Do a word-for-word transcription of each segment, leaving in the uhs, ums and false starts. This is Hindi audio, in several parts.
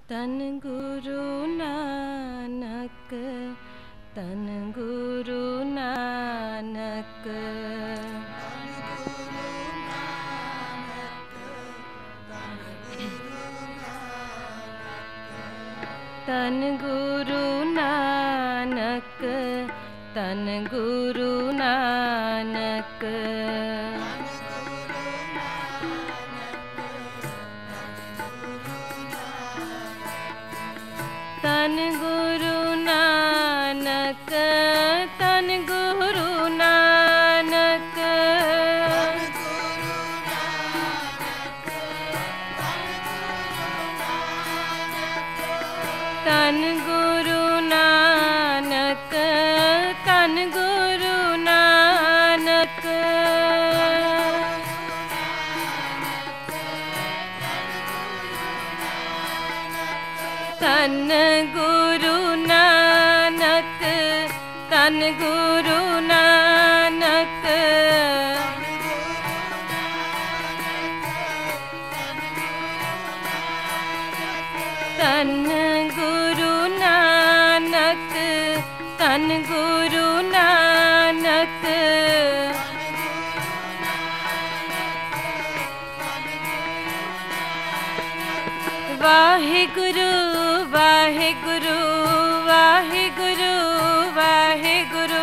तन गुरु नानक, तन गुरु नानक, तन गुरु नानक, तन गुरु नानक, तन गुरु नानक, तन गुरु नानक, तन गुरु नानक, तन गुरु नानक, तन गुरु नानक, तन गुरु नानक, तन गुरु नानक, तन गुरु नानक, वाहिगुरु वाहिगुरु वाहिगुरु वाहिगुरु,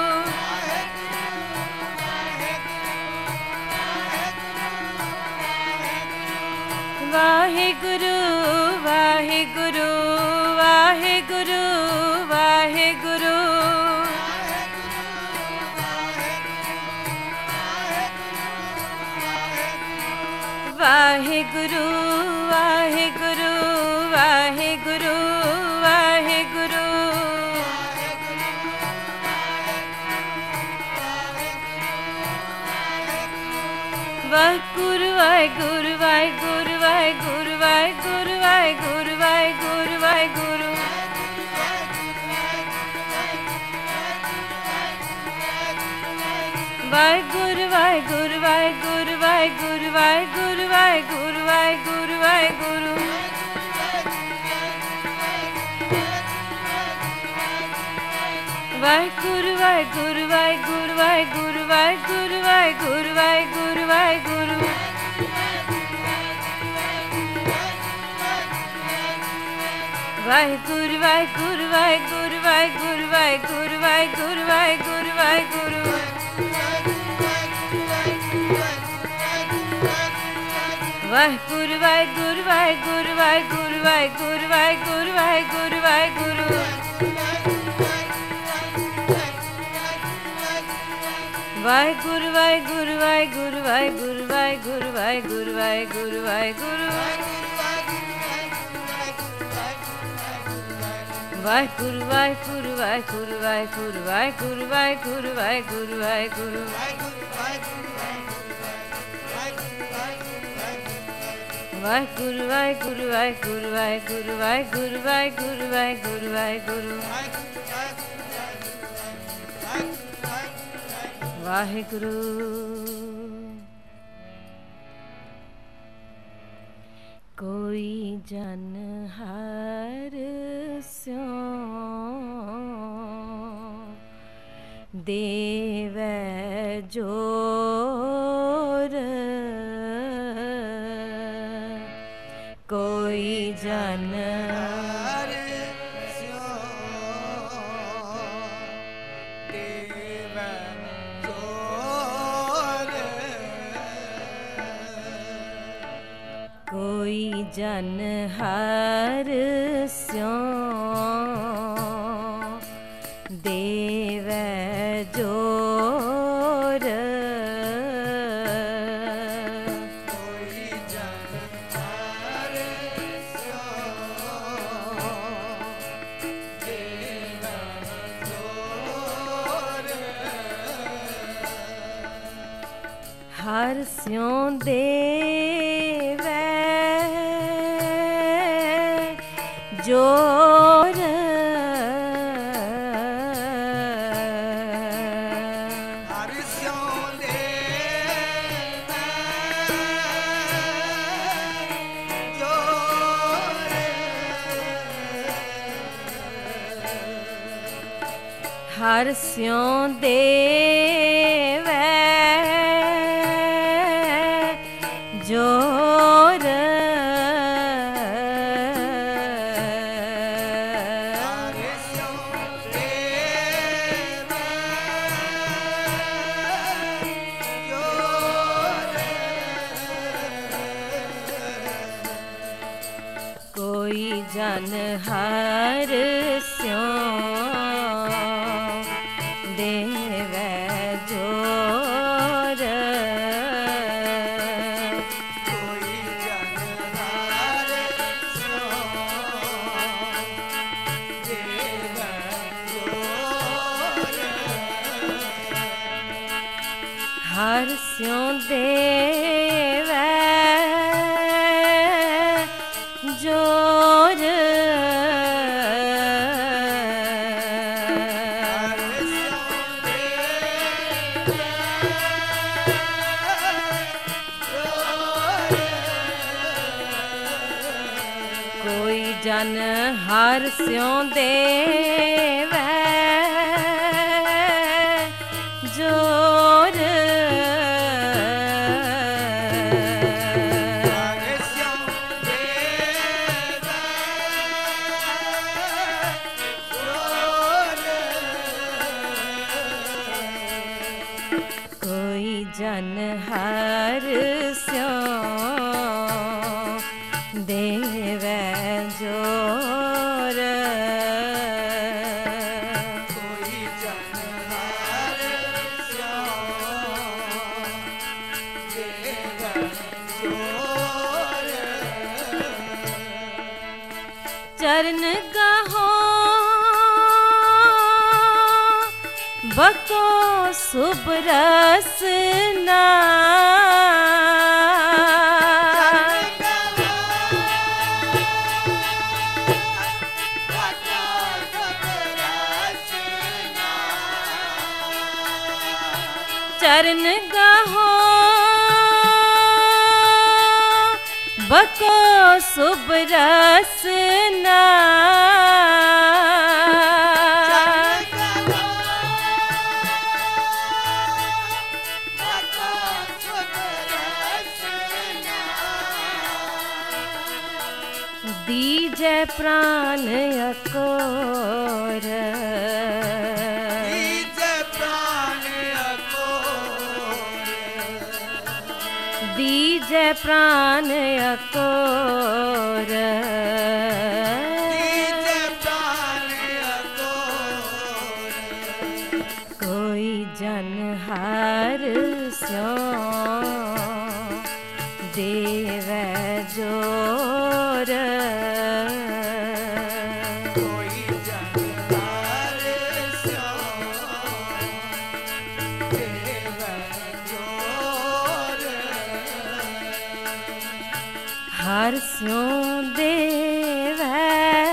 वाहिगुरु वाहिगुरु वाहिगुरु वाहिगुरु, वाहिगुरु वाहिगुरु वाहिगुरु वाहिगुरु, वाहिगुरु वाहिगुरु वाहिगुरु वाहिगुरु वाहिगुरु वाहिगुरु वाहिगुरु वाहिगुरु, वाहिगुरु वाहिगुरु वाहिगुरु वाहिगुरु वाहिगुरु वाहिगुरु वाहिगुरु वाहिगुरु, वाहिगुरु वाहिगुरु वाहिगुरु वाहिगुरु वाहिगुरु वाहिगुरु वाहिगुरु वाहिगुरु, वाहिगुरु वाहिगुरु वाहिगुरु वाहिगुरु वाहिगुरु वाहिगुरु वाहिगुरु वाहिगुरु, वाहिगुरु वाहिगुरु वाहिगुरु वाहिगुरु वाहिगुरु वाहिगुरु वाहिगुरु वाहिगुरु, वाहिगुरु वाहिगुरु वाहिगुरु वाहिगुरु वाहिगुरु वाहिगुरु वाहिगुरु वाहिगुरु, वाहिगुरु वाहिगुरु वाहिगुरु वाहिगुरु वाहिगुरु वाहिगुरु वाहिगुरु वाहिगुरु, वाहिगुरु वाहिगुरु वाहिगुरु वाहिगुरु वाहिगुरु वाहिगुरु वाहिगुरु वाहिगुरु, वाहिगुरु। कोई जन हर स्यों देवै जोर, कोई जन हर स्यों देवै जोर, कोई जन हर स्यों देवै जोर, कोई जन हर स्यों देवै जोर, हर स्यों देवै जोर, हर स्यों देवै जोर, हर स्यों देवै जोर कोई जन हर स्यों देवै जोर कोई जन हर स्यों देवै जोर हर स्यों देवै जोर कोई जन हर स्यों देवै जोर कोई जन हर स्यों देवै जोर कोई जन हर स्यों देवै जोर चरण गाहो बको शुभ रसना चरण गाहो बको शुभ रसना दीजे प्राण अकोर दीजे प्राण अकोर दीजे प्राण अकोर दीजे प्राण अकोर कोई जन हर स्यों देवै जोर कोई जन हर स्यों देवै जोर हर स्यों देवै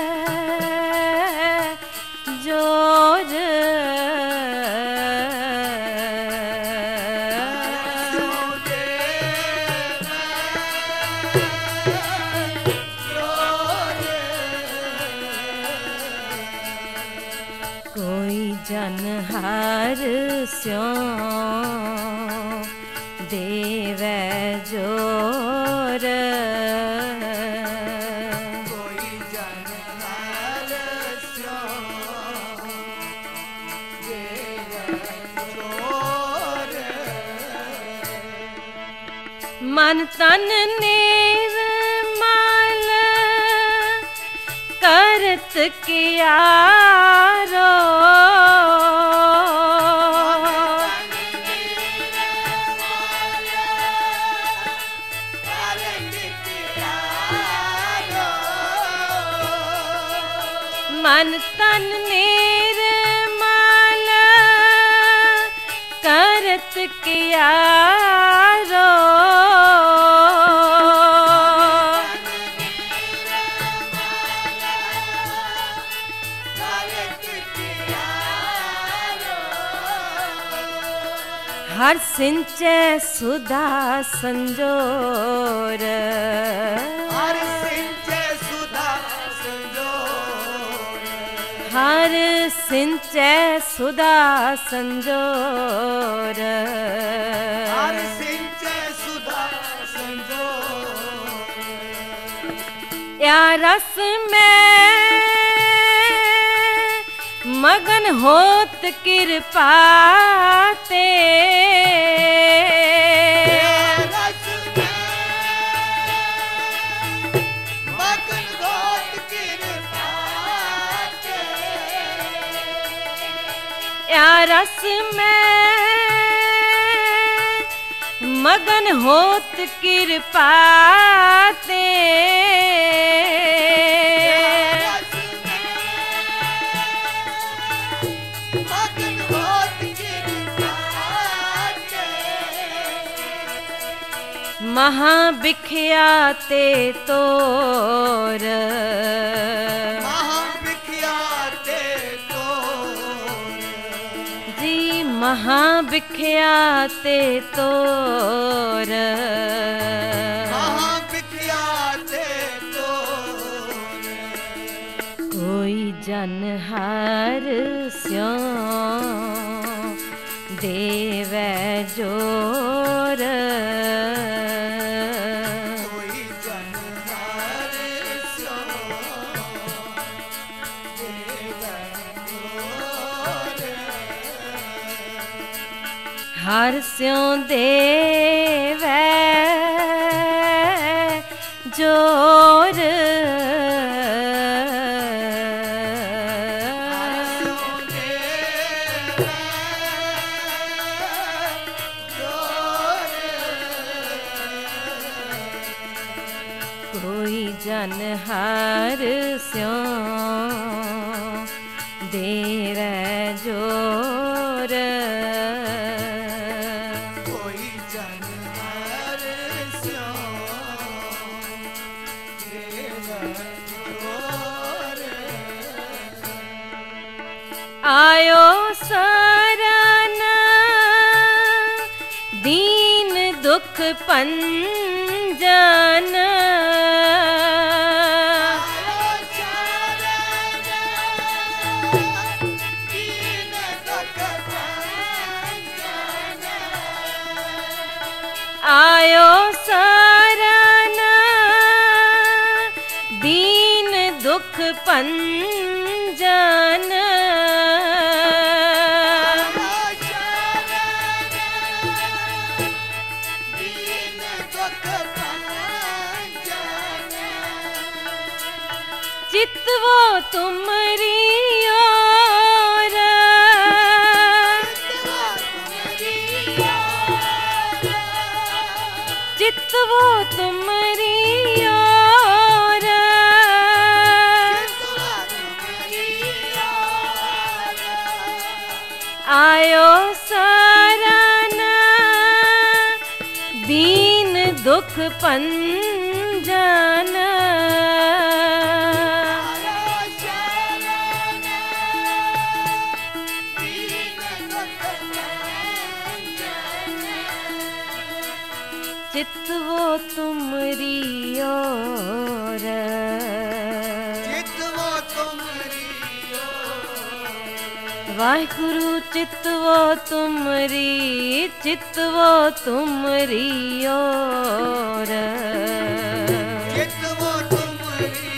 जोर कोई जन हर स्यों देवै जोर कोई जन हर स्यों देवै जोर मन तन निर्मल करत कियारो मन तन निर्मल करत कियारो हर सिंचे सुधा संजोर हर सिंचे सुधा संजोर हर सिंचै सुधा संजोर हर सिंचै सुधा संजोर या रस में मगन होत कृपा ते रस में मगन होत कृपा ते या रस में मगन होत कृपा ते महाबिख्याते तोर महाबिख्याते तोर जी महाबिख्याते तोर महाबिख्याते तोर कोई जन हर स्यों देवै जोर हर स्यों देवै जोर कोई जन हर स्यों देवै जोर आयो शरण दीन दुख पंजन आयो शरण दीन दुख पंजन चितवो तुमरी ओर चितवो तुमरी ओर आयो शरण दीन दुख पंजन चितवो तुमरी ओर चितवो तुमरी वाहिगुरु चितवो तुमरी चितवो तुमरी ओर चितवो तुमरी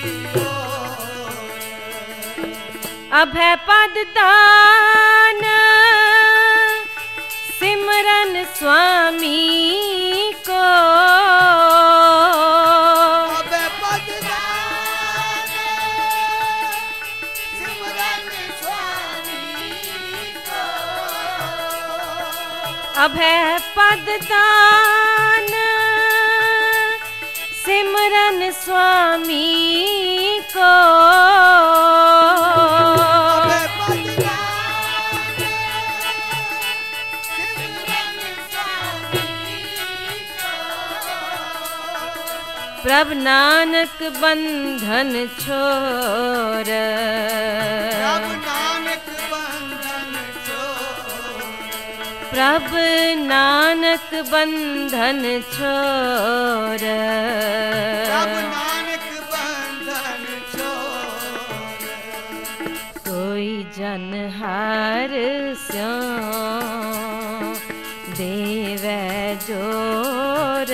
अभय पद दान सिमरन स्वामी को अभय पद दान सिमरन स्वामी को अभय पद दान सिमरन स्वामी को अभय पद दान सिमरन स्वामी को प्रभ नानक बंधन छोर प्रभ नानक बंधन छोड़ प्रभ नानक बंधन छोर प्रभ नानक बंधन छोड़ जन हर स्यों देवै जोर।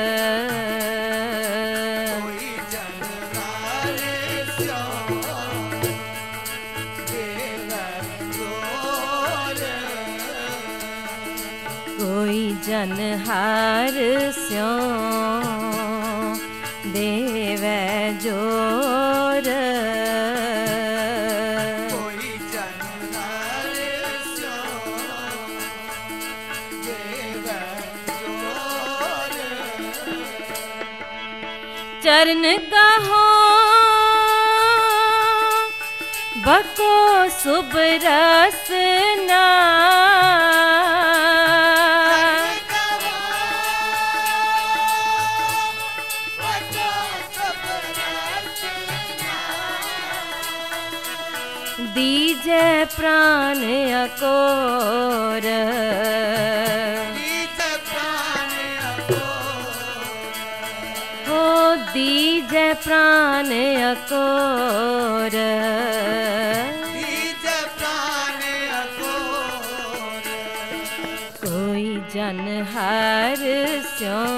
कोई जन हर स्यों देवै जोर। कोई जन हर स्यों देवै जोर। कोई जन हर स्यों देवै जोर। चरण कहो बको शुभ रसना। दीजे प्राण अकोर। दीजे प्राण अकोर। हो दीजे प्राण अकोर। दीजे प्राण अकोर। कोई जन हर स्यों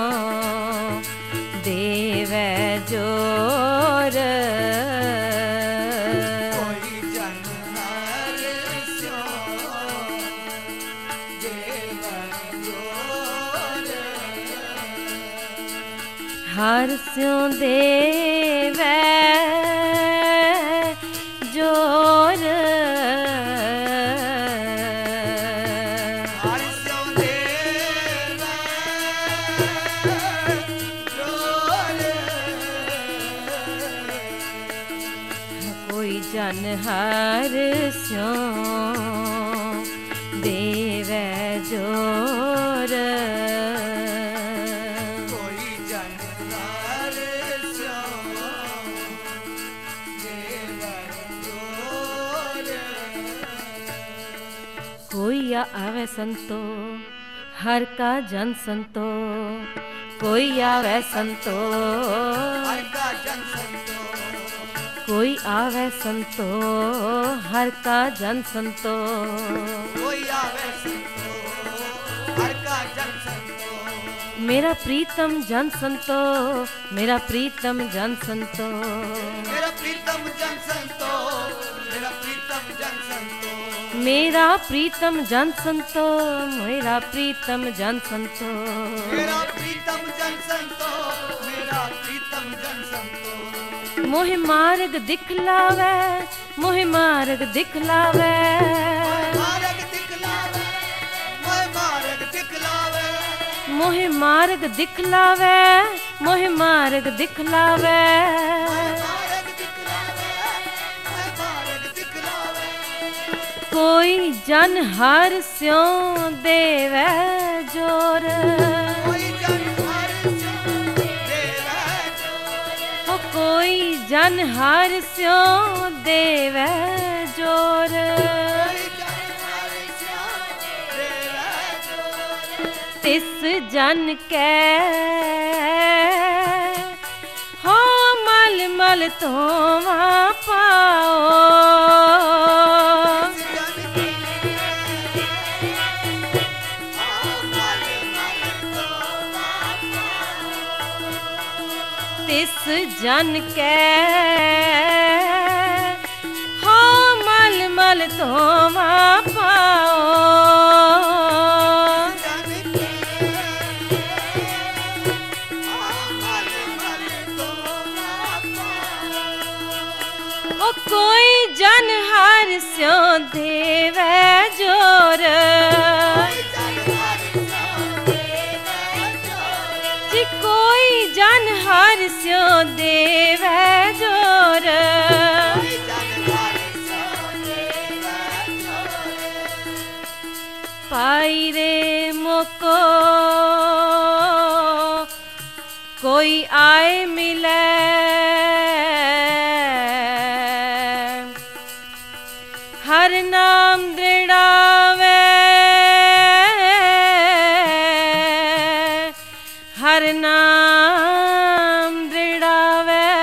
देवै जोर। कोई जन हर स्यों देवै जोर। हर स्यों देवै जोर। हर स्यों देवै जोर। कोई जन हर स्यों देवै जोर। कोई जन हर स्यों देवै जोर। कोई आवे संतो हर का जन संतो। कोई आवे संतो हर का जन संतो। कोई आवे संतो हर का जन संतो। कोई आवे संतो हर का जन संतो। मेरा प्रीतम जन संतो मेरा प्रीतम जन संतो। मेरा प्रीतम जन संतो। मेरा प्रीतम जन संतो। मेरा प्रीतम जन संतो मेरा प्रीतम जन संतो। मेरा प्रीतम जन संतो। मेरा प्रीतम जन संतो। मोहि मार्ग दिखलावे मोहि मार्ग दिखलावे। मार्ग दिखलावे मोहि मार्ग दिखलावे। मोहि मार्ग दिखलावे मोहि मार्ग दिखलावे। मार्ग दिखलावे मोहि मार्ग दिखलावे। कोई जन हर स्यों देवै जोर। कोई जन हर स्यों देवै जोर। हो कोई जन हर स्यों देवै जोर। कोई जन हर स्यों देवै जोर। तिस जन कै हो मल मल तोवा पाओ। जन के मल मल तो बापा। तिस जन कै हो मल मल तोवा पाओ। जन के मल मल तो बापा। ओ कोई जन हर स्यों देवै जोर। कोई जन हर स्यों देवै जोर। जी कोई जन हर स्यों देवै जोर। कोई जन हर स्यों देवै जोर। पाई रे मोको कोई आए मिले। हर नाम दृढ़ावे हर नाम दृढ़ावे।